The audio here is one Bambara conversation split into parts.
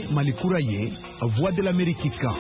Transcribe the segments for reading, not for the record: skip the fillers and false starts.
Malikura ye Voix de l'Amérique kan.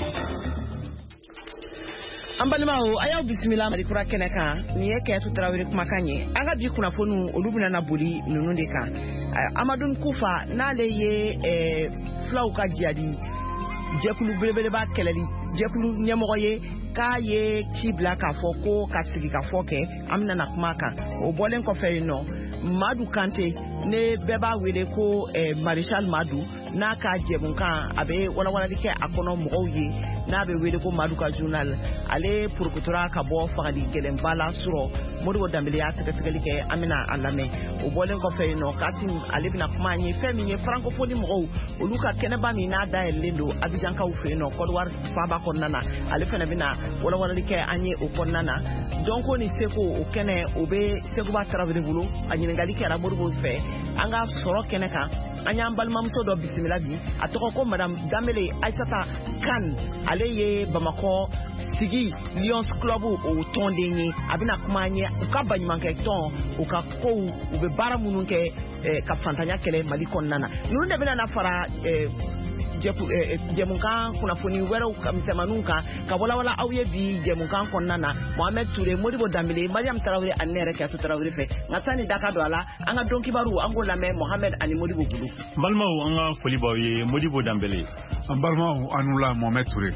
Ambalmao ayaw bismillah Malikura keneka ni Keyetu Traoré kumakan ye aga bi kunafonu olu bina na boli nunu de kan Amadou Kufa n'ale ye flaw ka diadi jekulu belebeleba keleli jekulu ɲɛmɔgɔ ye k'a ye ci bila k'a fɔ ko ka sigi ka fɔ kɛ an bɛna na kuma kan o bɔlen kɔfɛ yen nɔ Madu Kante ne bɛɛ b'a wele ko Marshal Madu n'a ka jɛmunkan a bɛ walawalali kɛ a kɔnɔ mɔgɔw ye n'a bɛ wele ko Madu ka journal ale purukutura ka bɔ fagali gɛlɛnba la sɔrɔ Modibo Dambele y'a sɛgɛsɛgɛli kɛ an bɛna a lamɛn o bɔlen kɔfɛ yen nɔ Kasim ale bɛna kuma an ye fɛn min ye francophonie mɔgɔw olu ka kɛnɛba min n'a dayɛlɛlen don Abidjankaw fɛ yen nɔ Côte d'Ivoire faaba kɔnɔna na ale fana bɛna walawalali kɛ an ye o kɔnɔna na donc ni seko o kɛnɛ o bɛ Seguba Traoré bolo a ɲininkali kɛra Modibo fɛ an ka sɔrɔ kɛnɛ kan an y'an balimamuso dɔ bisimila bi a tɔgɔ ko madame Dambele Aissata Kane ale ye Bamakɔ sigi Lions Club o tɔnden ye a bɛna kuma an ye u ka baɲumankɛ tɔn u ka kow u bɛ baara minnu kɛ ka fantanya kɛlɛ Mali kɔnɔna na ninnu de bɛna na fara jɛmunkan kunnafoni wɛrɛw ka misɛmaninw kan ka walawala aw ye bi jɛmunkan kɔnɔna na Mohamed Touré Modibo Dambele Mariam Traoré ani ne yɛrɛ Keyetu Traoré fɛ nka sani da ka don a la an ka dɔn kibaru an k'o lamɛn Mohamed ani Modibo bolo. N balimaw an ka foli b'aw ye Modibo Dambele. An balimaw an n'u la Mohamed Touré.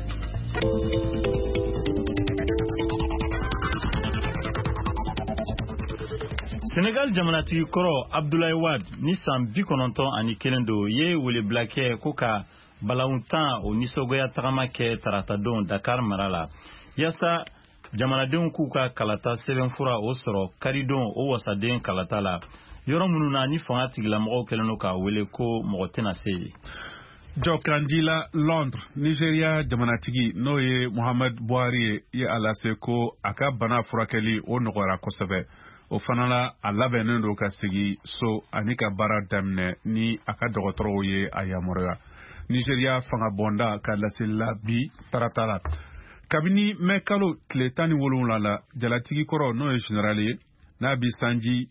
Senegal jamanatigi kɔrɔ Abdoulaye Wade ni san 91 do ye welebila kɛ ko ka balawun 10 o nisɔngoya tagama kɛ taratadenw Dakar mara la yasa jamanadenw k'u ka kalata sɛbɛnfura o sɔrɔ karidon o wasaden kalata la yɔrɔ minnu na ni fanga tigilamɔgɔw kɛlen do ka wele ko mɔgɔ tɛna se yen. Jɔkandila Londres Nigeria jamanatigi n'o ye Muhammad Buhari ye a lase ko a ka bana furakɛli o nɔgɔyara kosɛbɛ. O fana la a labɛnnen do ka segi so ani ka baara daminɛ ni a ka dɔgɔtɔrɔw ye a yamaruya. Nigeria fanga bonda ka laselila bi tarata la. Kabini mɛ kalo tile 17 la jalatigi kɔrɔ n'o ye général ye n'a bi sanji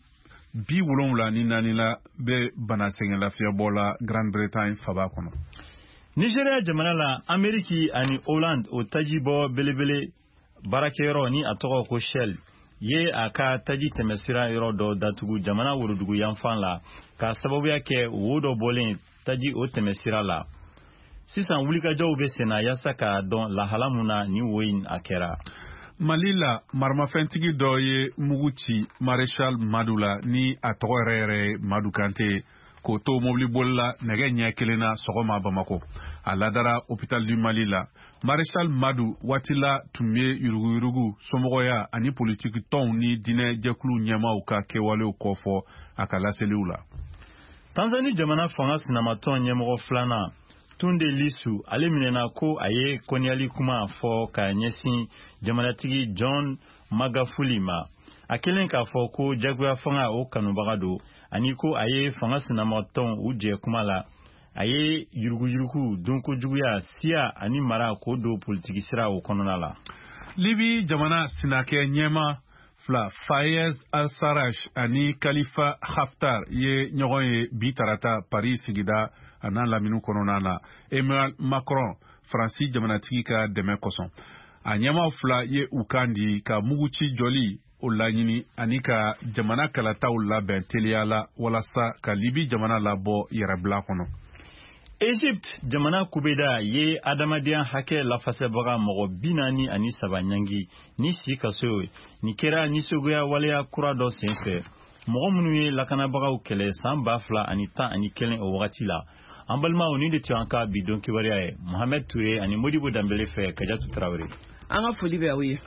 74 la bɛ bana sɛgɛn lafiyabɔ la Grande-Bretagne faba kɔnɔ. Nigeria jamana la Ameriki ani Hollande o tajibɔ belebele baarakɛyɔrɔ ni a tɔgɔ ko Shell ye a ka taji tɛmɛsira yɔrɔ dɔ datugu jamana worodugu yanfan la ka sababuya kɛ wo dɔ bɔlen taji o tɛmɛsira la. Sisan wulikajɔw bɛ senna yasa ka dɔn lahala mun na ni wo in a kɛra. Mali la maramafɛntigi dɔ ye mugu ci Marshal Madu la ni a tɔgɔ yɛrɛ Madu Kante k'o to mobili la nɛgɛ ɲɛ kelen na sɔgɔma Bamako. A ladara hôpital du Mali la. Marshal Madu waati la tun bɛ yuruguyurugu somɔgɔya ani politiki tɔnw ni dinɛ jɛkulu ɲɛmaaw ka kɛwalew kɔfɔ a ka laseliw la. Tanzanie jamana fanga sinamatɔn ɲɛmɔgɔ filanan Tunde Lissu ale minɛna ko a ye kɔniyali kuma fɔ ka ɲɛsin jamanatigi John Magafuli ma. A kelen k'a fɔ ko jagoya fanga o kanubaga do ani ko a ye fanga sinamatɔn u jɛ kuma la. A ye yuruguyurugu donko juguya siya ani mara k'o do politiki sira o kɔnɔna la. Libi jamana sinakɛ ɲɛma fila Fayez al-Sarraj ani Khalifa Haftar ye ɲɔgɔn ye bi tarata Paris sigida a n'a lamini kɔnɔna na. Emmanuel Macron Faransi jamanatigi ka dɛmɛ kosɔn. A ɲɛma fila ye u kan di ka muguci jɔli o laɲini ani ka jamana kalataw labɛn teliya la walasa ka Libi jamana labɔ yɛrɛbila kɔnɔ. Egypte jamana kubeda ye adamadenya hakɛ lafasɛbaga mɔgɔ 43 ɲangi ni si kaso ni kɛra nisɔngoya waleya kura dɔ senfɛ mɔgɔ minnu ye lakanabagaw kɛlɛ san 2011 o wagati la. An balimaw ni de tun an ka bi dɔn kibaruya ye Mohamed Touré ani Modibo Dambele fɛ Keyetu Traoré. An ka foli bɛ aw ye.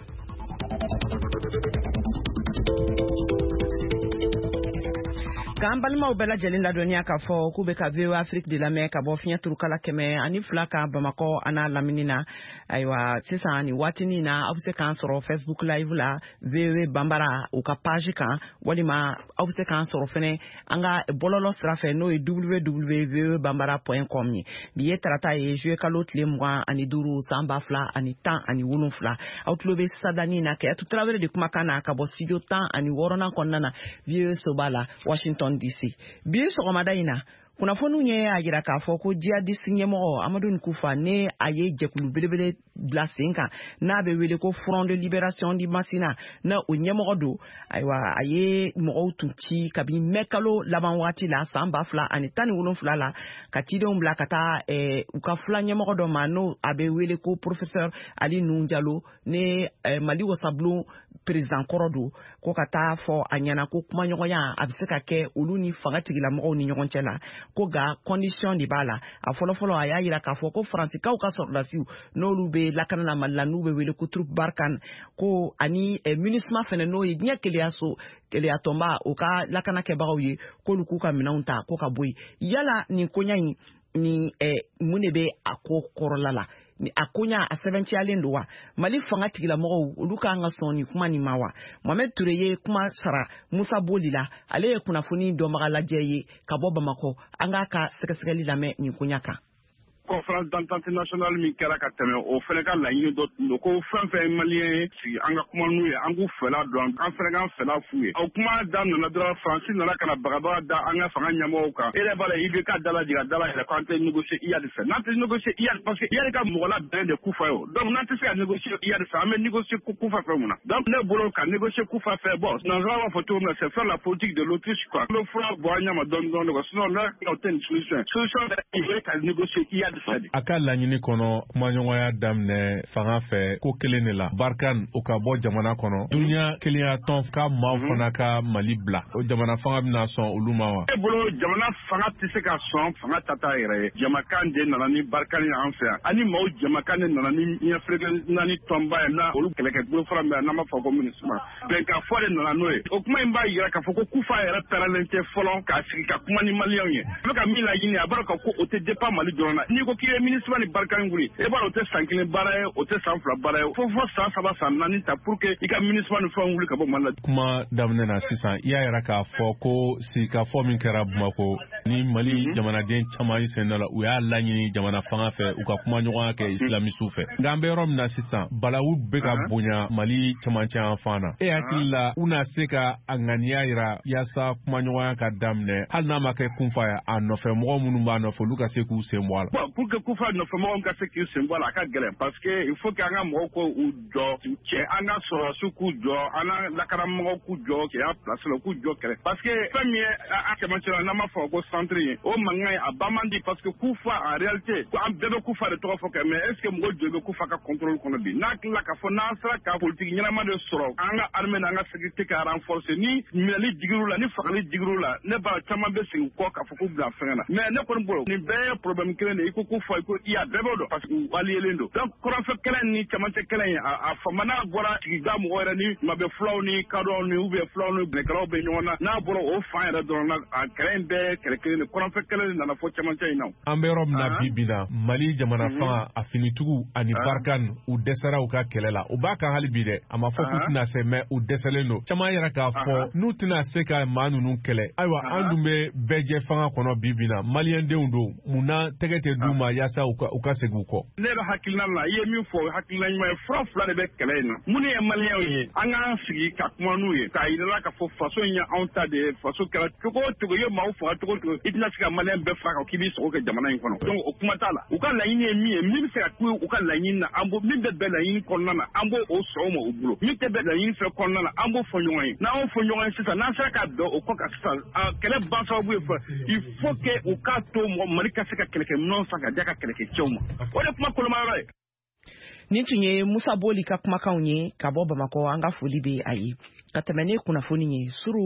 K'an balimaw bɛɛ lajɛlen ladɔnniya k'a fɔ k'u bɛ ka VOA Afrique de lamɛn ka bɔ fiɲɛ turukala 102 kan Bamakɔ a n'a lamini na. Ayiwa sisan ni waatinin na aw bɛ se k'an sɔrɔ Facebook live la VOA Bambara u ka page kan walima aw bɛ se k'an sɔrɔ fɛnɛ an ka bɔlɔlɔ sira fɛ n'o ye www.voabambara.com ye. Bi ye tarata ye juillet kalo tile 25 san 2017 aw tulo bɛ sadani na Keyetu Traoré de kumakan na ka bɔ studio 16 kɔnɔna na VOA Soba la Washington DC. Bi sɔgɔmada in na kunnafoniw ye a yira k'a fɔ ko jihadiste ɲɛmɔgɔ Amadou Nkufa ne a ye jɛkulu belebele bila sen kan n'a bɛ wele ko Front de Libération du Masina na o ɲɛmɔgɔ don ayiwa a ye mɔgɔw tun ci kabini mai kalo laban waati la san 2017 la ka cidenw bila ka taa u ka fula ɲɛmɔgɔ dɔ ma n'o a bɛ wele ko Professeur Ali Nuhu Jalo ne Mali wasabulon président kɔrɔ don ko ka taa fɔ a ɲɛna ko kumaɲɔgɔnya a bɛ se ka kɛ olu ni fanga tigilamɔgɔw ni ɲɔgɔn cɛ la ko ga condition de b'a la a fɔlɔfɔlɔ a y'a yira k'a fɔ ko Faransikaw ka sɔrɔdasiw n'olu bɛ lakana la Mali la n'u bɛ wele ko troupe Barkhane ko ani MINUSMA fɛnɛ n'o ye diɲɛ keleya tɔnba o ka lakana kɛbagaw ye k'olu k'u ka minɛnw ta ko ka bɔ yen yala nin koɲa in ni mun de bɛ a ko kɔrɔla la ni a koɲa a sɛbɛntiyalen don wa Mali fanga tigilamɔgɔw olu kan ka sɔn ni kuma nin ma wa Mohamed Touré ye kuma sara Musa Boli la ale ye kunnafoni dɔnbaga lajɛ ye ka bɔ Bamakɔ an k'a ka sɛgɛsɛgɛli lamɛn nin koɲa kan. Conférence d'entente nationale min kɛra ka tɛmɛ o fɛnɛ ka laɲini dɔ tun don ko fɛn fɛn maliyɛn sigi an ka kuma n'u ye an k'u fɛla dɔn an fɛnɛ k'an fɛla f'u ye o kuma da nana dɔrɔn Faransi nana ka na bagabaga da an ka fanga ɲɛmɔgɔw kan e yɛrɛ b'a la IBK dala jira dala yɛrɛ ko an tɛ négocier IAD fɛ n'an tɛ négocier IAD parce que IAD ka mɔgɔ labɛn de Kufa ye o donc n'an tɛ se ka négocier IAD fɛ an bɛ négocier Kufa fɛ mun na donc ne bolo ka négocier Kufa fɛ bon nanzara b'a fɔ cogo min na c'est faire la politique de l'Autriche quoi le fura bɔ an ɲɛ ma dɔɔni dɔɔni quoi sinon n'a tɛ nin solution bɛ ka négocier IAD fɛ de laɲini kɔnɔ kumaɲɔgɔnya daminɛ fanga fɛ ko kelen de la Barkhane o ka bɔ jamana kɔnɔ duniya kelenya tɔn ka maaw fana ka Mali bila o jamana fanga bɛna sɔn olu ma wa. E bolo jamana fanga tɛ se ka sɔn fanga tata yɛrɛ ye jamakan de nana ni Barkhane ye an fɛ yan ani maaw jamakan de nana ni ɲɛfilɛkɛ naani tɔnba ye na olu kɛlɛkɛ bolofara min n'an b'a fɔ ko MINUSMA bɛnkan fɔ de nana n'o ye o kuma in b'a yira k'a fɔ ko Kufa yɛrɛ pɛrɛnlen tɛ fɔlɔ k'a sigi ka kuma ni maliyɛnw ye a bɛ ka min laɲini a b'a dɔn ko o tɛ dépend Mali dɔrɔn na n'i ko k'i ye MINUSMA ni Barkhane wuli e b'a dɔn o tɛ san 1 baara ye o tɛ san 2 baara ye fo san 3 san 4 ta pour que i ka MINUSMA ni fɛnw wuli ka bɔ Mali la. Kuma daminɛ na sisan i y'a yɛrɛ k'a fɔ ko sigikafɔ min kɛra Bamako ni Mali jamanaden caman sen dɔ la u y'a laɲini jamana fanga fɛ u ka kumaɲɔgɔnya kɛ islamisiw fɛ nka an bɛ yɔrɔ min na sisan balawu bɛ ka bonya Mali camancɛ yan fan na e hakili la u na se ka a ŋaniya yira yaasa kumaɲɔgɔnya ka daminɛ hali n'a ma kɛ kunfa ye a nɔfɛ mɔgɔ minnu b'a nɔfɛ olu ka se k'u sen bɔ a la. Bon pour que kunfa nɔfɛ mɔgɔw ka se k'u sen bɔ a la a ka gɛlɛn parce que il faut que an ka mɔgɔw ko u jɔ cɛ an ka sɔrɔdasiw k'u jɔ an ka lakaramɔgɔw k'u jɔ k'i y'a place la k'u jɔ kɛlɛ parce que fɛn min ye a cɛmancɛ la n'an b'a fɔ ko centre ye o mankan ye a ba man di parce que Kufa en réalité an bɛɛ bɛ Kufa de tɔgɔ fɔ kɛ mais est ce que mɔgɔ joli bɛ Kufa ka contrôle kɔnɔ bi n'a tilala k'a fɔ n'an sera ka politique ɲɛnama de sɔrɔ an ka armée n'an ka sécurité ka renforcer ni minɛli digir'u la ni fagali digir'u la ne b'a caman bɛ segin kɔ k'a fɔ k'u bila fɛngɛ na mais ne kɔni bolo nin bɛɛ ye problème kelen de i ko Kufa i ko i y'a bɛɛ b'o dɔn parce que u alliés don donc kɔrɔnfɛ kɛlɛ ni cɛmancɛ kɛlɛ in a fama n'a bɔra sigida mɔgɔ yɛrɛ ni mabɛ fulaw ni kadɔw ni ubiyɛn fulaw ni bɛnɛkɛlaw bɛ ɲɔgɔn na n'a bɔra o fan yɛrɛ dɔrɔn na a kɛlɛ in bɛɛ kɛlɛ kelen de kɔrɔnfɛ kɛlɛ de nana fɔ cɛmancɛ in na. An bɛ yɔrɔ min na bi bi la Mali jamana fanga a finitigiw ani Barkhane u dɛsɛra u ka kɛlɛ la u b'a kan hali bi dɛ a ma fɔ k'u tɛna se mais u dɛsɛlen don caman yɛrɛ k'a fɔ n'u tɛna se ka maa ninnu kɛlɛ ayiwa an dun bɛ bɛɛ jɛ fanga kɔnɔ bi bi la maliyɛndenw don munna tɛgɛ tɛ d'u ma yaasa u ka segin u kɔ. Ne yɛrɛ hakilina la i ye min fɔ hakilina ɲuman ye fura fila de bɛ kɛlɛ in na minnu ye maliyɛnw ye an k'an sigi ka kuma n'u ye k'a yirala k'a fɔ faso in ye anw ta de ye faso kɛra cogo o cogo i ye maaw faga cogo o cogo i tɛna se ka maliyɛn bɛɛ faga k'i b'i sago kɛ jamana in kɔnɔ donc o kuma t'a la u ka laɲini ye min ye min bɛ se ka k'u u ka laɲini na an min bɛ bɛn laɲini kɔnɔna na an b'o sɔn o ma u bolo min tɛ bɛn laɲini fɛ kɔnɔna na an b'o fɔ ɲɔgɔn ye n'an y'o fɔ ɲɔgɔn ye sisan n'an sera ka bɛn o kɔ kan sisan kɛlɛ ban sababu ye fɔ il faut que u k'a to Mali ka se ka kɛlɛkɛminɛnw san ka di a ka kɛlɛkɛcɛw ma o de kuma kolomayɔrɔ ye. Nin tun ye Musa Boli ka kumakanw ye ka bɔ Bamakɔ an ka foli bɛ a ye ka tɛmɛ ne kunnafoni ye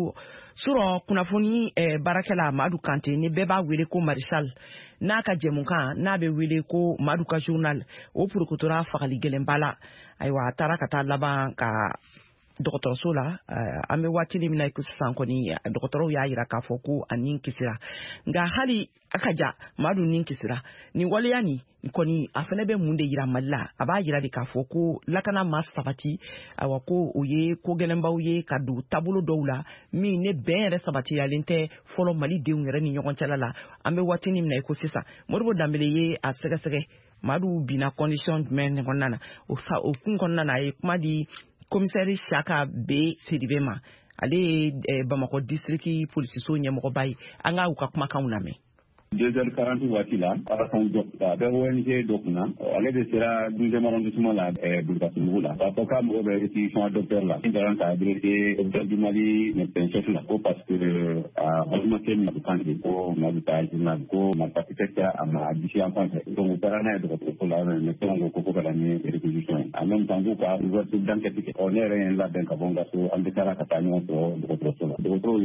surɔ kunnafoni baarakɛla Madu Kante ni bɛɛ b'a wele ko Marisal n'a ka jɛmukan n'a bɛ wele ko Madu ka journal o purukutura fagali gɛlɛnba la ayiwa a taara ka taa laban ka dɔgɔtɔrɔso la an bɛ waati min na sisan kɔni dɔgɔtɔrɔw y'a yira k'a fɔ ko a nin kisira nka hali a ka ja Madu nin kisira nin waleya nin kɔni a fana bɛ mun de yira Mali la a b'a yira de k'a fɔ ko lakana ma sabati awa ko o ye ko gɛlɛnbaw ye ka don taabolo dɔw la min ne bɛn yɛrɛ sabatiyalen tɛ fɔlɔ Malidenw yɛrɛ ni ɲɔgɔn cɛla la an bɛ waati min na sisan Modibo Dambele ye a sɛgɛsɛgɛ Madu bina condition jumɛn kɔnɔna na o kun kɔnɔna na a ye kuma di commissaire Saka B Sidibe ma ale ye Bamakɔ district polisiso ɲɛmɔgɔba ye an ka u ka kumakanw lamɛn. 2h40 waati la arakan dɔ a bɛ ONG dɔ kunna ale de sera 12e arrondissement la Bulkasunugu la k'a fɔ k'a mago bɛ réquisition docteur la n taara k'a adressé docteur du Mali médecin chef la ko parce que balimakɛ min kan de ko ma bɛ taa journal ko ma peut-être a ma disi en français donc u taara n'a ye dɔgɔtɔrɔso la médecin ko ka na ni réquisition ye en même temps k'u ka ouverture d'enquête kɛ ne yɛrɛ ye n labɛn ka bɔ n ka so an bɛ taara ka taa ɲɔgɔn sɔrɔ dɔgɔtɔrɔso la dɔgɔtɔrɔw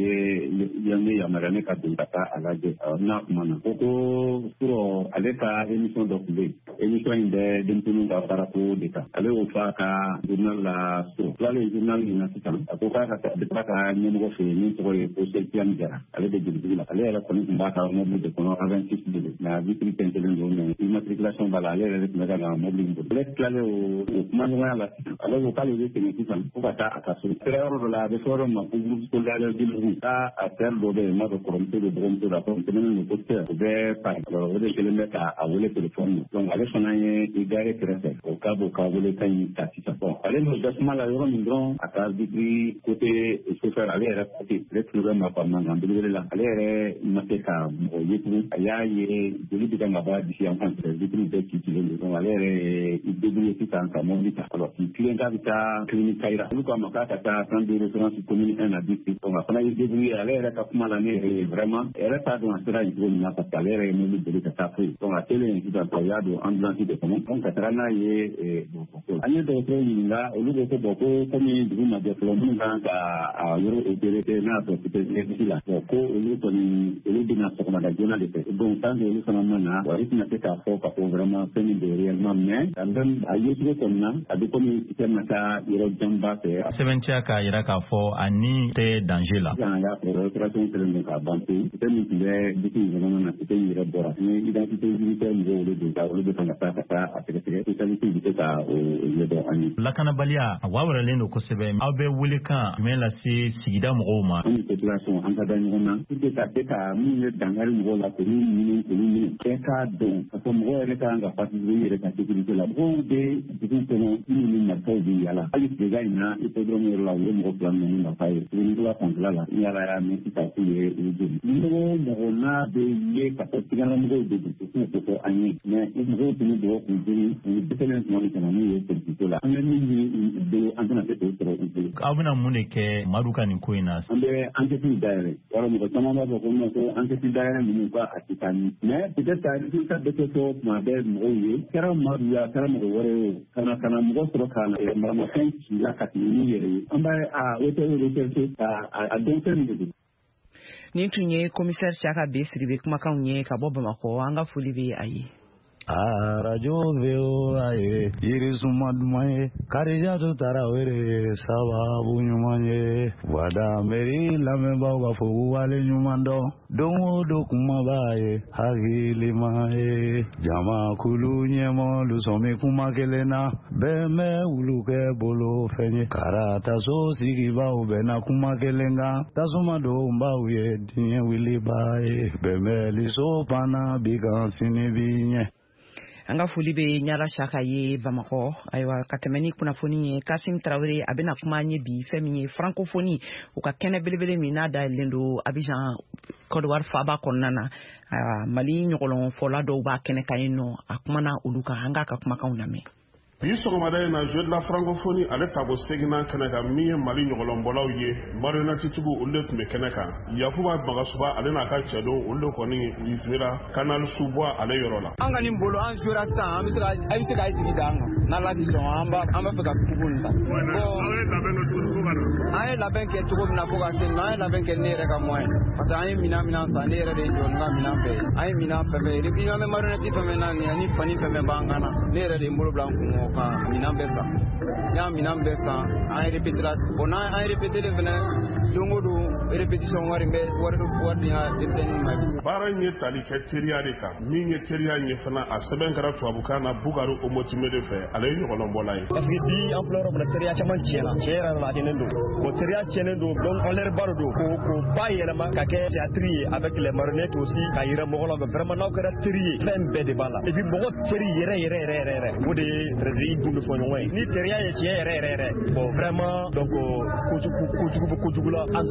ye ne yamaruya ne ka don ka taa a lajɛ n'a kuma na ko sɔrɔ ale ka émission dɔ tun bɛ yen émission in bɛ denmisɛnninw ka baarako de kan ale y'o fɔ a ka journal la so tilalen journal in na sisan a ko k'a ka taa ka ɲɛmɔgɔ fɛ yen min tɔgɔ ye ko Sekiane Jara ale bɛ jolitigi la ale yɛrɛ kɔni tun b'a ka mobili de kɔnɔ A26 de don mais a vitre peinturen don mais immatriculation b'a la ale yɛrɛ de tun bɛ ka na mobili in bolo ale tilalen o kuma ɲɔgɔnya la sisan ale ko k'ale bɛ segin sisan fo ka taa a ka so sera yɔrɔ dɔ la a bɛ fɔ yɔrɔ min ma ko groupe scolaire Dilugu k'a affaire dɔ bɛ yen n'a dɔn kɔrɔmuso de dɔgɔmuso la ko tɛmɛnen don ko tɛ o bɛ pari o de kelen bɛ k'a wele téléphone donc ale fana ye i gare kɛrɛfɛ o k'a b'o ka wele kan in ta sisan bon ale n'o dasuma la yɔrɔ min dɔrɔn a ka vitre côté chauffeur ale yɛrɛ côté ale tulo bɛ ma mankan belebele la ale yɛrɛ ma se ka mɔgɔ ye tugun a y'a ye joli bɛ kan ka bɔ a disi yan fan fɛ vitre bɛɛ cilen don donc ale yɛrɛ ye i débrouillé sisan ka mobili ta alors k'i tilen k'a bɛ taa clinique Kayira olu k'a ma k'a ka taa centre de référence commune 1 na district donc a fana y'i débrouillé ale yɛrɛ ka kuma la ne yɛrɛ ye vraiment yɛrɛ t'a dɔn a sera yen cogo min na parce que ale yɛrɛ ye mobili boli ka taa foyi donc a selen yen sisan o y'a don ambulance de kɔnɔ donc ka taga n'a ye dɔgɔtɔrɔso la an ye dɔgɔtɔrɔw ɲininka olu ko ko bon ko komi dugu ma jɛ fɔlɔ minnu kan ka a yɔrɔ opéré n'a y'a sɔrɔ peut-être la bon ko olu kɔni olu bɛna sɔgɔmada joona de fɛ donc tant que olu fana ma na wa i tɛna se k'a fɔ k'a fɔ vraiment fɛn min don réellement mais quand même a ye cogo kɔni na a bɛ komi i tɛna taa yɔrɔ janba fɛ sɛbɛntiya k'a jira k'a fɔ a ni tɛ danger la sisan y'a fɔ opération kɛlen don k'a ban pewu peut-être min tun bɛ disi in kɔnɔna na peut-être in yɛrɛ bɔra ni identité judiciaire mɔgɔw olu don olu bɛ kan ka taa a sɛgɛsɛgɛ spécialité bɛ se ka o ɲɛdɔn an ye lakanabaliya a wawuralen don kosɛbɛ aw bɛ wele kan jumɛn lase sigida mɔgɔw ma an ni population an ka da ɲɔgɔn na pour que ka se ka min ye dankari mɔgɔw la k'olu ɲini bɛɛ k'a dɔn ka fɔ mɔgɔw yɛrɛ kan ka participer i yɛrɛ ka sécurité la mɔgɔw bɛ dugu kɔnɔ minnu ni marifaw bɛ yala hali tileka in na hippodrome yɔrɔ la u ye mɔgɔ 2 minɛ ni marifa ye tuguni fanfɛla la ni yala y'a mɛn sisan k'u ye olu joli mɔgɔ n'a bɛ ye ka fɔ tigalamɔgɔw de don k'u ko fɔ an ye mais mɔgɔw tun bɛ bɔ k'u joli u dɛsɛlen tuma min kana n'u ye politique la an bɛ min ɲini u bolo an tɛna se k'o sɔrɔ u bolo aw bɛna mun de kɛ Madu ka nin ko in na an bɛ enquête dayɛlɛ yɔrɔ mɔgɔ caman b'a fɔ ko enquête dayɛlɛ ninnu ka a tɛ taa ɲɛ mais peut-être a résultat bɛ kɛ fɔ tuma bɛɛ mɔgɔw ye kɛra Madu ye a kɛra mɔgɔ wɛrɛ ye kana mɔgɔ sɔrɔ ka maramafɛn ci la ka tɛmɛ n'u yɛrɛ ye an b'a recherche a dɔn fɛn min de don. Nin tun ye commissaire Siaka B Sidibe kumakanw ye ka bɔ Bamako an ka foli bɛ a ye. Radio VOA ye yirisuma duman ye Karijatu Tarawele sababu ɲuman ye wada meri lamɛnbaaw ka fɔ wale ɲuman dɔn don o don kuma b'a ye hakilima ye jamakulu ɲɛmɔlu sɔmi kuma kelen na bɛɛ mɛ wulu kɛ bolo fɛn ye karataso sigibaw bɛna kuma kelen kan tasuma don baw ye diɲɛ wiliba ye bɛɛ mɛ liso panna bi kan sini bi ɲɛ. An ka foli bɛ Ɲara Siaka ye Bamakɔ ayiwa ka tɛmɛ ni kunnafoni ye Kasim Tarawele a bɛna kuma an ye bi fɛn min ye francophonie u ka kɛnɛ belebele min n'a dayɛlɛlen don Abidjan Côte d'Ivoire faaba kɔnɔna na Mali ɲɔgɔlɔn fɔla dɔw b'a kɛnɛ kan yen nɔ a kumana olu kan an k'a ka kumakanw lamɛn. Bi sɔgɔmada in na jeu de la francophonie ale tago segina kɛnɛ kan min ye Mali ɲɔgɔlɔnbɔlaw ye marionnette-tigiw olu de tun bɛ kɛnɛ kan Yakuba Bagasuba ale n'a ka cɛ don olu de kɔni u jouera Canal Sous-Bois ale yɔrɔ la. An ka nin bolo an jouera sisan an bɛ se ka jigi da an kan n'Ala ni sɔn an bɛ fɛ ka kubu nin ta. An ye labɛn kɛ cogo min na fo ka se an ye labɛn kɛ ne yɛrɛ ka moyen parce que an ye minɛn san ne yɛrɛ de ye jɔn ka minɛn bɛɛ ye an ye minɛn fɛn fɛn ye an bɛ marionnette fɛn fɛn na nin ani fani fɛn fɛn b'an kan na ne yɛrɛ de ye n bolo bila n kun ka minɛn bɛɛ san n y'a minɛn bɛɛ san an ye répétera bon n'an an ye répété fɛnɛ don o don répétition wari bɛ wari di n ka denmisɛnninw ma bi. Baara in ye tali kɛ teriya de kan min ye teriya ɲɛ fana a sɛbɛn kɛra tubabukan na Bukari Omotimé de fɛ ale ye ɲɔgɔlɔnbɔla ye. Parce que bi an filɛ yɔrɔ min na teriya caman tiɲɛna tiɲɛ yɛrɛ la a kɛlen don bon teriya tiɲɛnen don donc en l'air baro don ko ba yɛlɛma ka kɛ théâtre ye avec les marionnettes aussi ka yira mɔgɔ la vraiment n'aw kɛra teri ye fɛn bɛɛ de b'a la et puis mɔgɔ teri yɛrɛ o de ye i dun fɔ ɲɔgɔn ye ni teriya ye tiɲɛ yɛrɛ bon vraiment donc kojugu la an tɛ se ka kɛ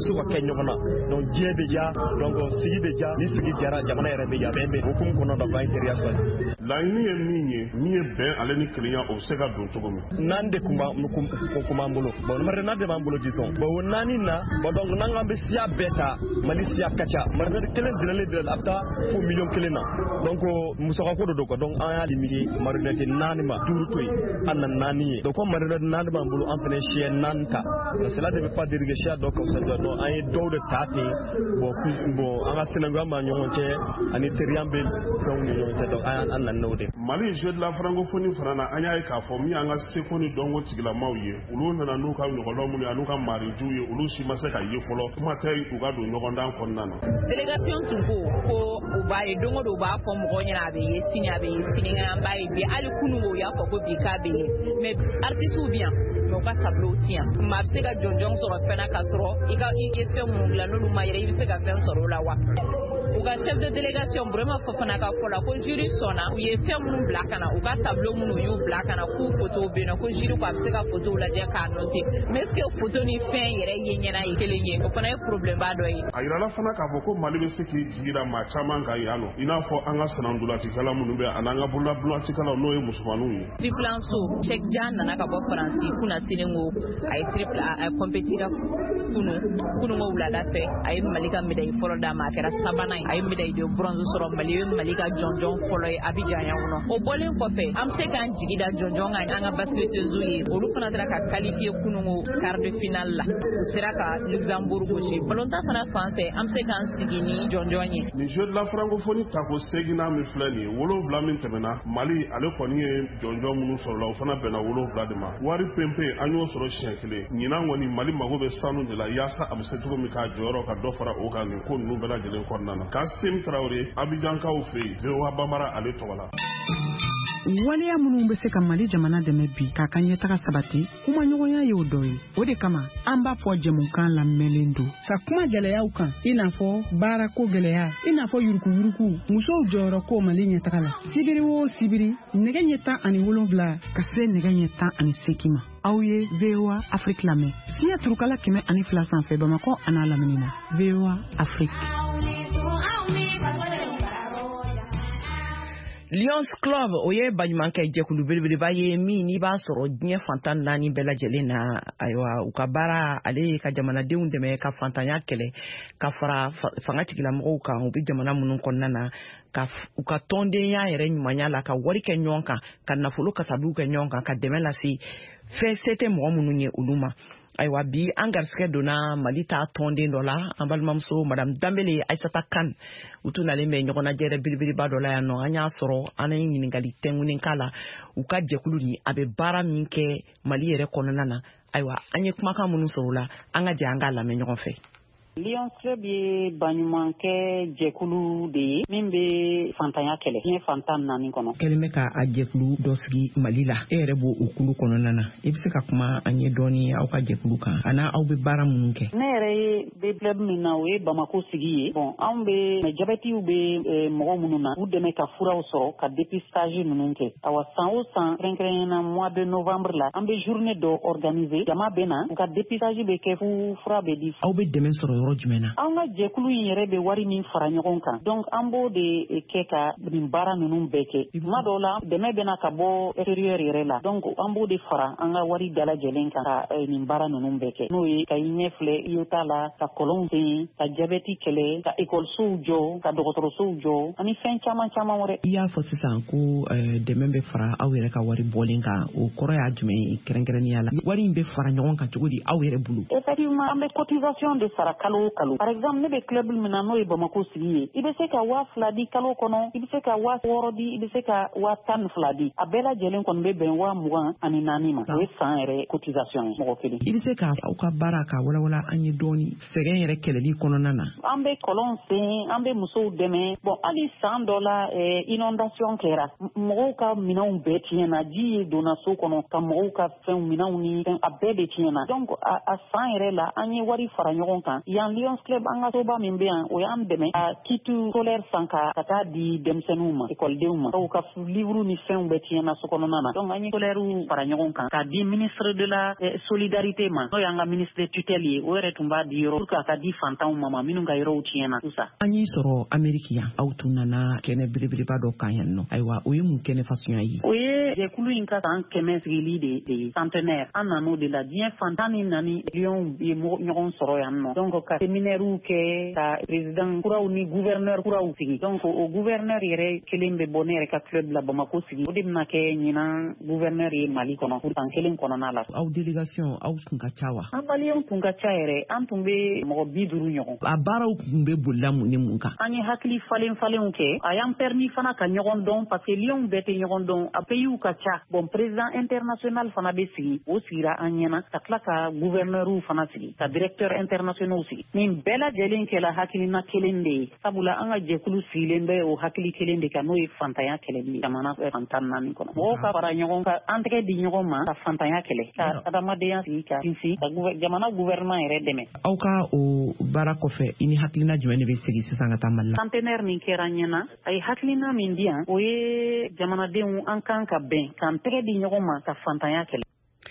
ɲɔgɔn na donc diɲɛ bɛ ja donc sigi bɛ ja ni sigi jara jamana yɛrɛ bɛ ja bɛn bɛ hukumu kɔnɔ da ban intégration laɲini ye min ye ni ye bɛn ale ni kelenya o bɛ se ka don cogo min nan de kun b'an bolo bon marina de b'an bolo disons bon o naani na bon donc n'an k'an bɛ siya bɛɛ ta Mali siya ka ca marina kelen dilanlen a bɛ taa fo miliyɔn 1 na donc musakako de don quoi donc an y'a limité marina naani ma 5 to yen an na naani ye donc comme marina naani b'an bolo an fana siya 4 ta cela ne veut pas dire que siya dɔ ka fisa dɔ an ye dɔw de ta ten bon an ka sinankunya b'an ɲɔgɔn cɛ ani teriya bɛ fɛnw ni ɲɔgɔn cɛ donc an na n'o de Mali jeu de la francophonie fana na an y'a ye k'a fɔ min an ka seko ni dɔnko tigilamaw ye olu nana n'u ka ɲɔgɔnlɔn minnu ye n'u ka maarijuw ye olu si ma se ka ye fɔlɔ kuma tɛ u ka don ɲɔgɔndan kɔnɔna na délégation tun ko u b'a ye don o don u b'a fɔ mɔgɔw ɲɛna a bɛ ye sini an b'a ye bi hali kunun o y'a fɔ ko bi k'a bɛ ye mais artistes bi yan mais u ka tableau ti yan maa bɛ se ka jɔnjɔn sɔrɔ fɛn na k'a sɔrɔ i ye fɛn minnu dilan n'olu ma yɛrɛ i bɛ se ka fɛn sɔrɔ o la wa u ka chef de délégation Burema Fofana ka fɔ la ko jury sɔnna u ye fɛn minnu bila ka na u ka tableau minnu y'u bila ka na k'u photo bɛ yen nɔ ko jury ko a bɛ se ka photo lajɛ k'a noter mais est-ce que photo ni fɛn yɛrɛ ye ɲɛna ye kelen ye o fana ye problème ba dɔ ye a yirala fana k'a fɔ ko Mali bɛ se k'i jigi da maa caman kan yan nɔ i n'a fɔ an ka sanandolatikɛla minnu bɛ ani an ka bololatikɛlaw n'o ye musomaninw ye triplanso Cheikh Jan nana ka bɔ Faransi kunna sinengo a ye a compétira kunungo wulada fɛ a ye Mali ka médaille fɔlɔ d'a ma a kɛra sabanan a ye médaille de bronze sɔrɔ Mali ye Mali ka jɔnjɔn fɔlɔ ye Abidjan yan kɔnɔ o bɔlen kɔfɛ an bɛ se k'an jigi da jɔnjɔn kan an ka basketteuse ye olu fana sera ka qualifier kunungo quart de finale la u sera ka Luxembourg gosi balontan fana fan fɛ an bɛ se k'an sigi ni jɔnjɔn ye ni jeu de la francophonie tako segina min filɛ nin ye 7 min tɛmɛna Mali ale kɔni ye jɔnjɔn minnu sɔrɔla o fana bɛnna 7 de ma wari pempe an y'o sɔrɔ siɲɛ 1 ɲinan kɔni Mali mago bɛ sanu de la yaasa a bɛ se cogo min k'a jɔyɔrɔ ka dɔ fara o kan nin ko ninnu bɛɛ lajɛlen kɔnɔna na Kassim Traoré Abidjankaw fɛ yen VOA Bambara ale tɔgɔ la waleya minnu bɛ se ka Mali jamana dɛmɛ bi k'a ka ɲɛtaga sabati kuma ɲɔgɔnya ye o dɔ ye o de kama an b'a fɔ jɛmukan lamɛnlen don ka kuma gɛlɛyaw kan i n'a fɔ baarako gɛlɛya i n'a fɔ yurukuyuruku musow jɔyɔrɔ ko Mali ɲɛtaga la sibiri o sibiri nɛgɛ ɲɛ 17 ka se nɛgɛ ɲɛ 18 ma aw ye VOA Afrique lamɛn siya turukala 102 sanfɛ Bamakɔ a n'a lamini na VOA Afrique Lions Club o ye baɲumankɛ jɛkulu belebeleba ye min n'i b'a sɔrɔ diɲɛ fantan 4 bɛɛ lajɛlen na ayiwa u ka baara ale ye ka jamanadenw dɛmɛ ka fantanya kɛlɛ ka fara fanga tigilamɔgɔw kan u bɛ jamana minnu kɔnɔna na u ka tɔndenya yɛrɛ ɲumanya la ka wari kɛ ɲɔgɔn kan ka nafolo kasabiw kɛ ɲɔgɔn kan ka dɛmɛ lase fɛn se tɛ mɔgɔ minnu ye olu ma ayiwa bi an garisɛgɛ donna Mali ta tɔnden dɔ la an balimamuso Madame Dambele Aissata Kane u tun nalen bɛ ɲɔgɔnnajɛ belebeleba dɔ la yan nɔ an y'a sɔrɔ an ye ɲininkali tɛnkunin k'a la u ka jɛkulu ni a bɛ baara min kɛ Mali yɛrɛ kɔnɔna na ayiwa an ye kumakan minnu sɔrɔ o la an ka jɛ an k'a lamɛn ɲɔgɔn fɛ. Lions Club ye baɲumankɛ jɛkulu de ye min bɛ fantanya kɛlɛ diɲɛ fantan 4 kɔnɔ. Kɛlen bɛ ka a jɛkulu dɔ sigi Mali la e yɛrɛ b'o kulu kɔnɔna na i bɛ se ka kuma an ye dɔɔni aw ka jɛkulu kan ani aw bɛ baara minnu kɛ. Ne yɛrɛ ye bɛ club min na o ye Bamako sigi ye bon anw bɛ jabɛtiw bɛ mɔgɔ minnu na u dɛmɛ ka furaw sɔrɔ ka dépistage ninnu kɛ awa san o san kɛrɛnkɛrɛnnena mois de novembre la an bɛ journée dɔ organiser jama bɛ na u ka dépistage bɛ kɛ fu fura bɛ di. Aw bɛ dɛmɛ sɔrɔ yɔrɔ jumɛn na? An ka jɛkulu in yɛrɛ bɛ wari min fara ɲɔgɔn kan donc an b'o de kɛ ka nin baara ninnu bɛɛ kɛ tuma dɔw la dɛmɛ bɛna ka bɔ extérieur yɛrɛ la donc an b'o de fara an ka wari bɛɛ lajɛlen kan ka nin baara ninnu bɛɛ kɛ n'o ye ka i ɲɛ filɛ IOTA la ka kɔlɔnw sen ka jabɛti kɛlɛ ka écolesow jɔ ka dɔgɔtɔrɔsow jɔ ani fɛn caman caman wɛrɛ. I y'a fɔ sisan ko dɛmɛ bɛ fara aw yɛrɛ ka wari bɔlen kan o kɔrɔ y'a jumɛn ye kɛrɛnkɛrɛnnenya la wari in bɛ fara ɲɔgɔn kan cogo di aw yɛrɛ bolo? Effectivement an bɛ cotisation de sara kalo o kalo. Par exemple ne bɛ club min na n'o ye Bamako sigi ye i bɛ se ka 2000 di kalo kɔnɔ i bɛ se ka 6000 di i bɛ se ka 10200 di a bɛɛ lajɛlen kɔni bɛ bɛn 224 ma o ye san yɛrɛ cotisation ye mɔgɔ kelen. I bɛ se ka aw ka baara ka walawala an ye dɔɔni sɛgɛn yɛrɛ kɛlɛli kɔnɔna na. An bɛ kɔlɔn sen an bɛ musow dɛmɛ bon hali san dɔ la inondation kɛra mɔgɔw ka minɛnw bɛɛ tiɲɛna ji ye donna so kɔnɔ ka mɔgɔw ka fɛnw minɛnw ni a bɛɛ de tiɲɛna donc a san yɛrɛ la an ye wari fara ɲɔgɔn kan yan Lions Club an ka soba min bɛ yan o y'an dɛmɛ ka kitu solaire san ka taa di denmisɛnninw ma ekɔlidenw ma u ka livre ni fɛnw bɛɛ tiɲɛna so kɔnɔna na donc an ye solaire fara ɲɔgɔn kan k'a di ministre de la solidarité ma n'o y'an ka ministre tutelle ye o yɛrɛ tun b'a di yɔrɔ pour que a ka di fantanw ma minnu ka yɔrɔw tiɲɛna tout ça. An y'i sɔrɔ Amérique yan aw tun nana kɛnɛ belebeleba dɔ kan yan nɔ ayiwa o ye mun kɛnɛ fasunya ye? O ye jɛkulu in ka san 100 sigili de centenaire an nan'o de la diɲɛ fantan ni nani Lion ye ɲɔgɔn sɔrɔ yan nɔ donc ka séminaire kɛ ka président kuraw ni gouverneur kuraw sigi donc o gouverneur yɛrɛ kelen bɛ bɔ ne yɛrɛ ka club la Bamako sigi o de bɛna kɛ ɲinan gouverneur ye Mali kɔnɔ pour san kelen kɔnɔna la. Aw délégation aw tun ka ca wa? An Maliyɛnw tun ka ca yɛrɛ an tun bɛ mɔgɔ 50 ɲɔgɔn. A baaraw tun bɛ bolila mun ni mun kan? An ye hakili falenw kɛ a y'an permis fana ka ɲɔgɔn dɔn parce que Lion bɛɛ tɛ ɲɔgɔn dɔn a pays ka ca bon président international fana bɛ sigi o sigira an ɲɛna ka tila ka gouverneur fana sigi ka directeur international sigi nin bɛɛ lajɛlen kɛla hakilina kelen de ye sabula an ka jɛkulu sigilen bɛ o hakili kelen de kan n'o ye fantanya kɛlɛli jamana fantan naani kɔnɔ mɔgɔw ka fara ɲɔgɔn kan an tɛgɛ di ɲɔgɔn ma ka fantanya kɛlɛ ka adamadenya sigi ka sinsin ka jamana gouvernement yɛrɛ dɛmɛ. Aw ka o baara kɔfɛ i ni hakilina jumɛn de bɛ sigi sisan ka taa Mali la? Centenaire min kɛra ɲɛna a ye hakilina min di yan o ye jamanadenw an kan ka bɛn k'an tɛgɛ di ɲɔgɔn ma ka fantanya kɛlɛ.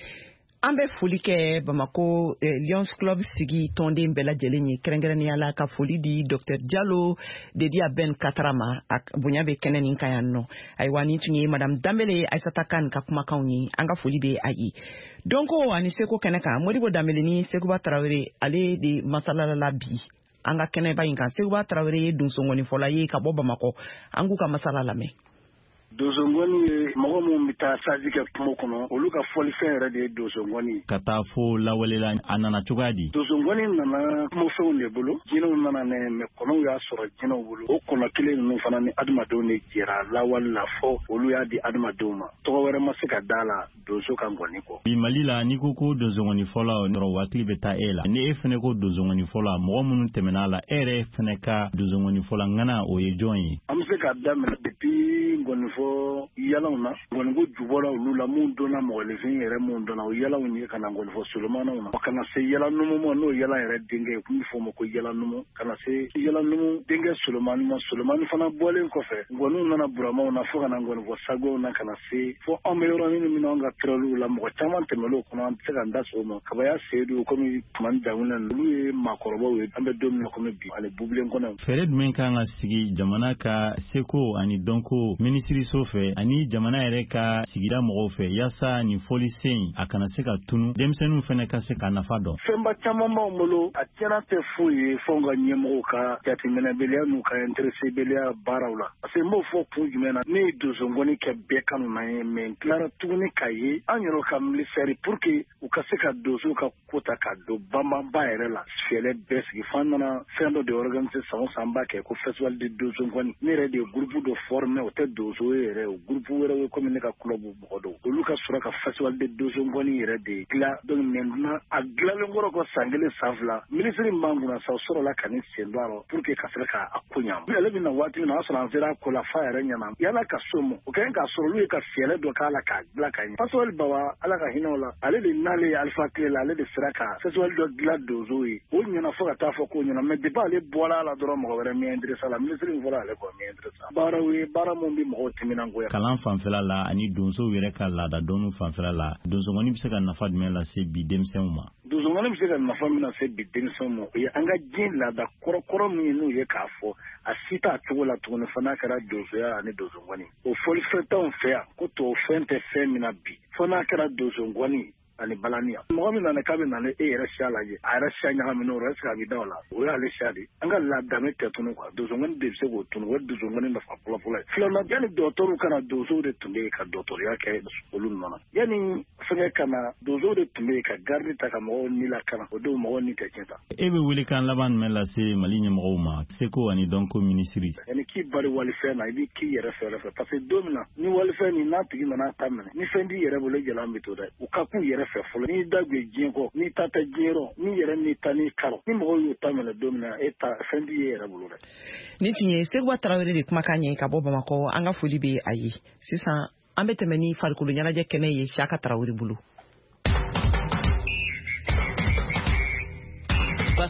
An bɛ foli kɛ Bamako Lions Club sigi tɔnden bɛɛ lajɛlen ye kɛrɛnkɛrɛnnenya la ka foli di Dr Diallo Dedi Ben Katara ma bonya bɛ kɛnɛ nin kan yan nɔ ayiwa nin tun ye Madame Dambele Aissata Kane ka kumakanw ye an ka foli bɛ a ye donko ani Seko kɛnɛ kan Modibo Dambele ni Sekuba Tarawele ale de masalala bi an ka kɛnɛba in kan Sekuba Tarawele ye donsongɔni fɔla ye ka bɔ Bamako an k'u ka masala lamɛn. Donsongɔni ye mɔgɔ minnu bɛ taa saji kɛ kungo kɔnɔ olu ka fɔlifɛn yɛrɛ de ye donsongɔni ka taa fo lawalela a nana cogoya di? Donsongɔni nana kumafɛnw de bolo jinɛw nana mɛ kɔnɔw y'a sɔrɔ jinɛw bolo o kɔnɔ kelen ninnu fana ni adamadenw de jɛra lawali la fɔ olu y'a di adamadenw ma tɔgɔ wɛrɛ ma se ka da la donso ka ngɔni kɔ. Bi Mali la n'i ko donsongɔni fɔlɔ yɔrɔ wakili bɛ taa e la ni e fɛnɛ ko donsongɔni fɔlɔ mɔgɔ minnu tɛmɛna la e yɛrɛ fɛnɛ ka donsongɔni fɔlɔ ŋana o ye jɔn ye? An bɛ se ka daminɛ depuis ngɔni fɔ yalaw na ngɔniko jubɔla olu la mun donna mɔgɔlefin yɛrɛ mun donna o yalaw ye ka na ngɔni fɔ solomanaw na ka na se yala numu ma n'o yala yɛrɛ denkɛ ye kun fɔ ma ko yala numu ka na se yala numu denkɛ solomani ma solomani fana bɔlen kɔfɛ ngɔniw nana buramaw na fo ka na ngɔni fɔ sagow na ka na se fo an bɛ yɔrɔnin min an ka tirɛliw la mɔgɔ caman tɛmɛl'o kɔnɔ an bɛ se ka n da so ma kabaya seyidu komi tumani dawuna olu ye maakɔrɔbaw ye an bɛ don min na komi bi ani bubilen kɔnɔ. Fɛɛrɛ jumɛn kan ka sigi jamana ka seko ani dɔnko minisiriso fɛ ani jamana yɛrɛ ka sigida mɔgɔw fɛ yaasa nin fɔli sen a kana se ka tunu denmisɛnninw fɛnɛ ka se ka nafa dɔn? Fɛnba caman b'anw bolo a tiɲɛna tɛ foyi ye fɔ ka ɲɛmɔgɔw ka jateminɛbeliya n'u ka interesebeliya baaraw la parce que n b'o fɔ kun jumɛn na ne ye donsongɔni kɛ bɛɛ kanu na ye mais n tilara tuguni k'a ye an yɛrɛ ka milisɛri pour que u ka se ka donso ka ko ta ka don banbanba yɛrɛ la fɛlɛ bɛɛ sigi fan nana fɛn dɔ de organiser san o san b'a kɛ ko festival de donsongɔni ne yɛrɛ de ye groupe dɔ former o tɛ donso ye yɛrɛ o groupe wɛrɛ ye komi ne ka club mɔgɔ dɔw olu ka sɔrɔ ka festival de donsongɔni yɛrɛ de dilan donc maintenant a dilanlen kɔrɔ ko san kelen san fila minisiri min b'an kunna sa o sɔrɔla ka ni sen don a rɔ pour que ka se ka a ko ɲa ale bɛna waati min na o y'a sɔrɔ an sera a ko la fa yɛrɛ ɲɛna yala ka so mɔ o kɛlen k'a sɔrɔ olu ye ka fɛɛrɛ dɔ k'a la k'a dilan ka ɲɛ festival baba ala ka hinɛw la ale de n'ale ye alifa tile la ale de sera ka festival dɔ dilan donso ye o ɲɛna fo ka taa fɔ k'o ɲɛna mais depuis ale bɔra a la dɔrɔn mɔgɔ wɛrɛ mi intéressé la minisiri min fɔra ale kɔ mi intéressé baaraw ye baara mun bi mɔgɔw timinangoya kalan fanfɛla la ani donsow yɛrɛ ka laada dɔnniw fanfɛla la donsongɔni bɛ se ka nafa jumɛn lase bi denmisɛnw ma? Donsongɔni bɛ se ka nafa min lase bi denmisɛnw ma o ye an ka diɲɛ laada kɔrɔkɔrɔ min ye n'u ye k'a fɔ a si t'a cogo la tuguni fo n'a kɛra donsoya ani donsongɔni o fɔlifɛn t'anw fɛ yan ko tubabufɛn tɛ fɛn min na bi fo n'a kɛra donsongɔni ani balaniya mɔgɔ min nana k'a bɛ na e yɛrɛ siya lajɛ a yɛrɛ siya ɲagaminen o est-ce que a bɛ da o la o y'ale siya de an ka laadame tɛ tunu quoi donsongɔni de bɛ se k'o tunu o ye donsongɔni nafa fɔlɔfɔlɔ ye filanan yanni dɔgɔtɔrɔw kana donsow de tun bɛ yen ka dɔgɔtɔrɔya kɛ olu nana yanni fɛngɛ kana donsow de tun bɛ yen ka garidi ta ka mɔgɔw ni lakana o don mɔgɔw ni tɛ tiɲɛ ta. E bɛ wele kan laban jumɛn lase Mali ɲɛmɔgɔw ma seko ani dɔnko minisiri? yanni k'i bari walifɛn na i b'i k'i yɛrɛ fɛ parce que don min na ni walifɛn nin n'a tigi nana ta minɛ ni fɛn t'i yɛrɛ bolo gɛlɛya bɛ to dɛ u ka k'u yɛrɛ fɛ fɔlɔ n'i da diɲɛ kɔ n'i ta tɛ diɲɛ rɔ n'i yɛrɛ n'i ta n'i karo ni mɔgɔw y'o ta minɛ don min na e ta fɛn t'i ye yɛrɛ bolo dɛ. Ni tun ye Sekuba Tarawele de kumakan ye ka bɔ Bamako an ka foli bɛ a ye sisan an bɛ tɛmɛ ni farikolo ɲɛnajɛ kɛnɛ ye Saka Tarawele bolo. Parce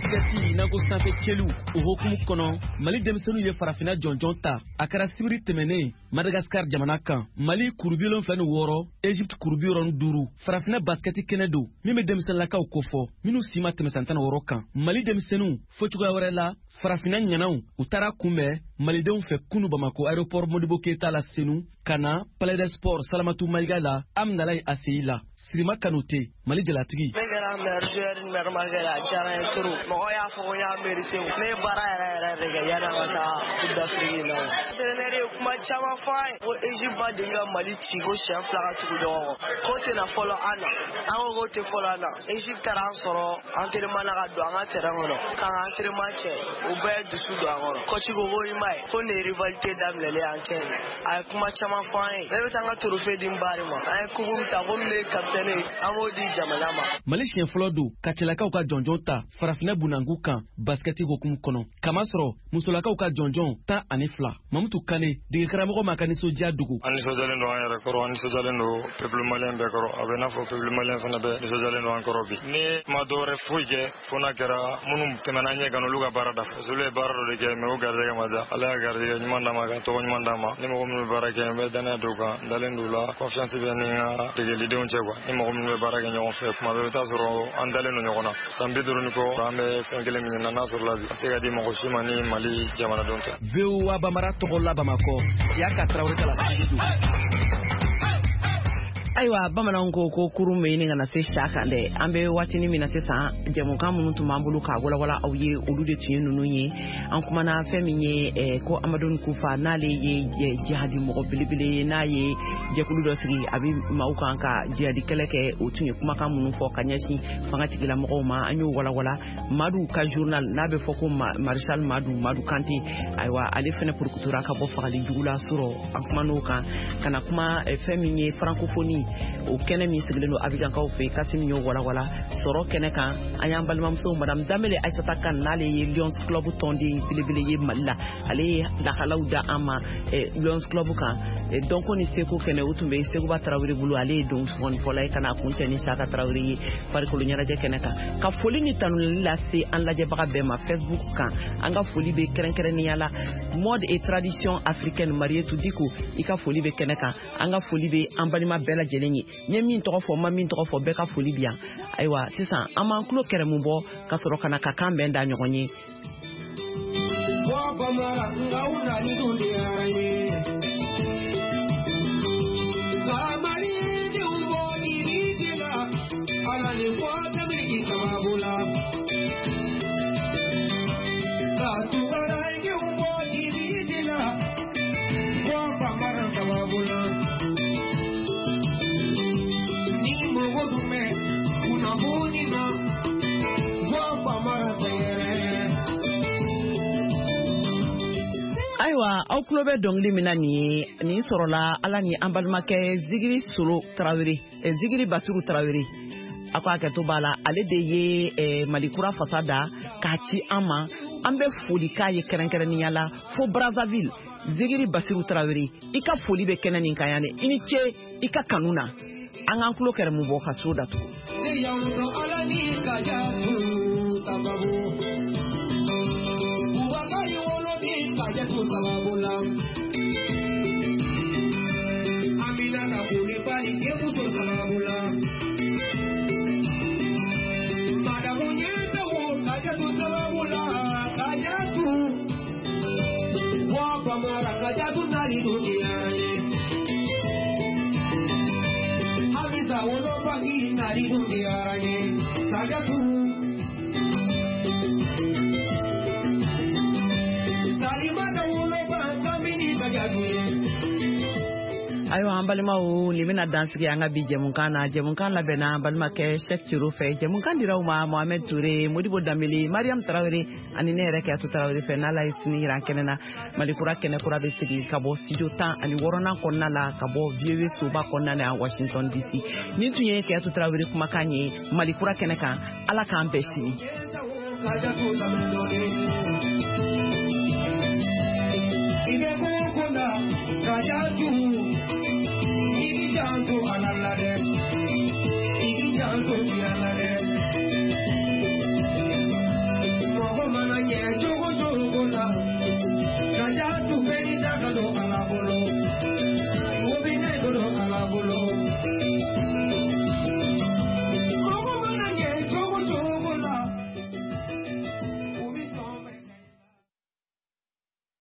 Basketi nago sanfɛ celu o hokumu kɔnɔ Mali denmisɛnninw ye farafina jɔnjɔn ta a kɛra sibiri tɛmɛnen Madagascar jamana kan Mali kuru 76 Egypte kuru 75 farafina basketi kɛnɛ don min bɛ denmisɛnninlakaw kofɔ minnu si ma tɛmɛ san 16 kan Mali denmisɛnninw fo cogoya wɛrɛ la farafina ɲanaw u taara kunbɛn malidenw fɛ kunu Bamako aéroport Modibo Keita la Senu kana Palais des Sports Salamatu Maïga la Amnalaye Asseyi la Sirima Kanute Mali jalatigi ne kɛra maire joueur maire marqué la diyara n ye trop mɔgɔ y'a fɔ ko n y'a mérité ne ye baara yɛrɛ de kɛ yanni an ka taa Coupe d'Afrique la entraîneur ye kuma caman fɔ an ye ko Egypte b'a deli ka Mali ci ko siɲɛ 2 ka tugu ɲɔgɔn kɔ k'o tɛna fɔlɔ an na an ko k'o tɛ fɔlɔ an na Egypte taara an sɔrɔ entraînement na ka don an ka terrain kɔnɔ k'an ka entraînement cɛ o bɛɛ ye dusu don an kɔnɔ coach ko ko i ma ye ko nin ye rivalité daminɛlen an cɛ a ye kuma caman fɔ an ye ne bɛ taa an ka trophée di n bari ma an ye coupe ta ko min ye capitaine ye an b'o di jamana ma Mali siɲɛ fɔlɔ don ka cɛlakaw ka jɔnjɔn ta farafina bunangu kan basketi hokumu kɔnɔ kama sɔrɔ musolakaw ka jɔnjɔn 12 Mamutu Kane degekaramɔgɔ ma ka nisɔndiya dugu an nisɔndiyalen don an yɛrɛ kɔrɔ an nisɔndiyalen don peuple malien bɛɛ kɔrɔ a bɛ n'a fɔ peuple malien fana bɛɛ nisɔndiyalen don an kɔrɔ bi ni ma dɔwɛrɛ foyi kɛ fo n'a kɛra minnu tɛmɛna ɲɛ kan olu ka baara dafa parce que olu ye baara dɔ de kɛ mais o garijɛgɛ ma diya ala y'a garijɛgɛ ɲuman d'a ma ka tɔgɔ ɲuman d'a ma ni mɔgɔ minnu bɛ baara kɛ n bɛ danaya don kan n dalen don la confiance bɛ ni n ka degelidenw cɛ quoi ni mɔgɔ minnu bɛ baara kɛ ɲɔgɔn fɛ kuma bɛɛ i bɛ taa sɔrɔ an dalen don ɲɔgɔn na san 50 kɔ an bɛ fɛn kelen min na n'a sɔrɔla bi a se ka di mɔgɔ si ma ni Mali jamanadenw tɛ VOA Bamara tɔgɔ la Bamakɔ Siaka Traoré kala ayiwa bamananw ko kurun bɛ ɲini ka na se sa kan dɛ an bɛ waatini min na sisan jɛmukan minnu tun b'an bolo k'a walawala aw ye olu de tun ye ninnu ye an kumana fɛn min ye ko Amadou Kufa n'ale ye jihadi mɔgɔ belebele ye n'a ye jɛkulu dɔ sigi a bɛ maaw kan ka jihadi kɛlɛ kɛ o tun ye kumakan minnu fɔ ka ɲɛsin fanga tigilamɔgɔw ma an y'o walawala Madu ka journal n'a bɛ fɔ ko Marshal Madu Kante ayiwa ale fana purukutura ka bɔ fagali jugu la sɔrɔ an kuman'o kan kana kuma fɛn min ye francophonie o kɛnɛ min sigilen don Abijankaw fɛ Kassim y'o walawala sɔrɔ kɛnɛ kan an y'an balimamuso Madame Dambele Aïssata Kane n'ale ye Lions Club tɔnden belebele ye Mali la ale ye lahalaw da an ma Lions Club kan donc ni Seko kɛnɛ o tun bɛ Seguba Traoré bolo ale ye don sɔgɔni fɔlɔ ye kana kuncɛ ni Siaka Traoré ye farikolo ɲɛnajɛ kɛnɛ kan ka foli ni tanuli lase an lajɛbaga bɛɛ ma Facebook kan an ka foli bɛ kɛrɛnkɛrɛnnenya la mode et tradition africaine Marietou Diko i ka foli bɛ kɛnɛ kan an ka foli bɛ an balima bɛɛ lajɛlen ye nye min tɔgɔ fɔ ma min tɔgɔ fɔ bɛɛ ka foli bi yan ayiwa sisan an m'an tulo kɛrɛmu bɔ ka sɔrɔ kana ka kan bɛn da ɲɔgɔn ye ayiwa aw tulo bɛ dɔnkili min na nin sɔrɔla ala ni an balimakɛ Zigiri Solo Traoré Zigiri Basiru Traoré a ko hakɛto b'a la ale de ye Malikura fasa da k'a ci an ma an bɛ foli k'a ye kɛrɛnkɛrɛnnenya la fo Brazzaville Zigiri Basiru Traoré i ka foli bɛ kɛnɛ nin kan yan dɛ i ni ce i ka kanu na an k'an tulo kɛrɛmu bɔ ka so datugu ayiwa an balimaw nin bɛna dansigi an ka bi jɛmukan na jɛmukan labɛnna an balimakɛ Cheikh Thioro fɛ jɛmukan dira u ma Mohamed Touré Modibo Dambele Mariam Traoré ani ne yɛrɛ Kiyatu Traoré fɛ n'Ala ye sini jira an kɛnɛ na Malikura kɛnɛ kura bɛ sigi ka bɔ studio 16 kɔnɔna la ka bɔ VOA soba kɔnɔna na Washington DC nin tun ye Kiyatu Traoré kumakan ye Malikura kɛnɛ kan Ala k'an bɛɛ sini Janto